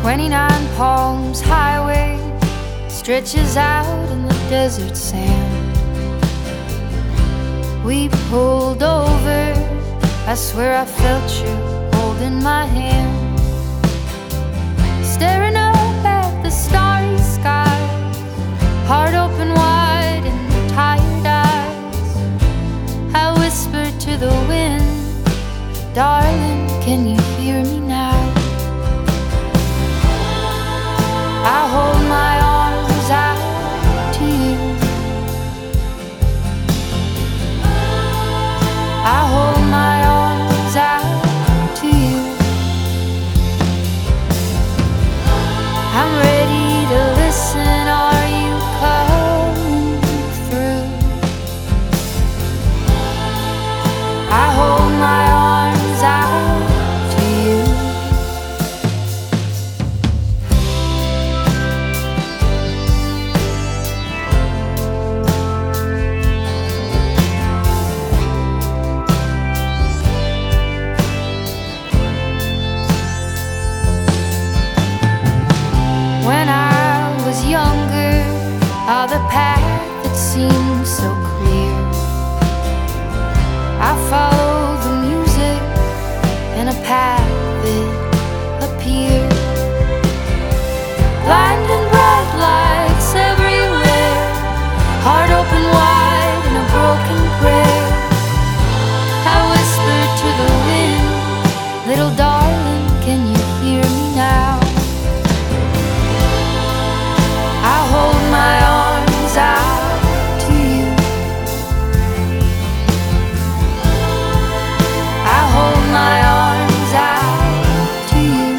29 Palms Highway stretches out in the desert sand. We pulled over, I swear I felt you holding my hand. Staring up at the starry skies, heart open wide and tired eyes. I whispered to the wind, darling, can you hear me now? I hold my arms out to you. I hold my arms out to you. I'm ready to listen, are you coming through? I hold my arms out to you. When I was younger, the path that seemed so clear, I followed the music in a path that appeared. Blinding bright lights everywhere, heart open wide in a broken prayer. I whispered to the wind, little darling, can you hear me now? I hold my arms out to you. I hold my arms out to you.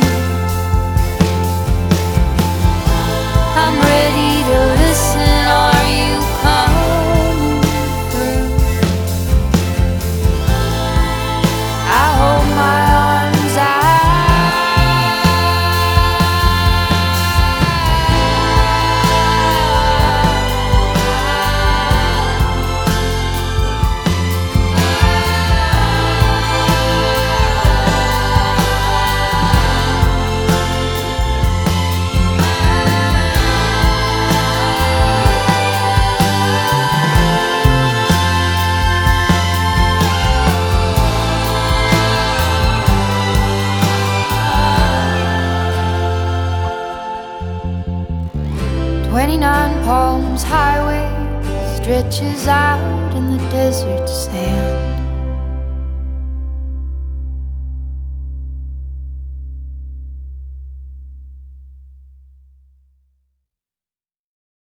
I'm ready to listen, are you coming through? I hold my arms out. Palms Highway stretches out in the desert sand.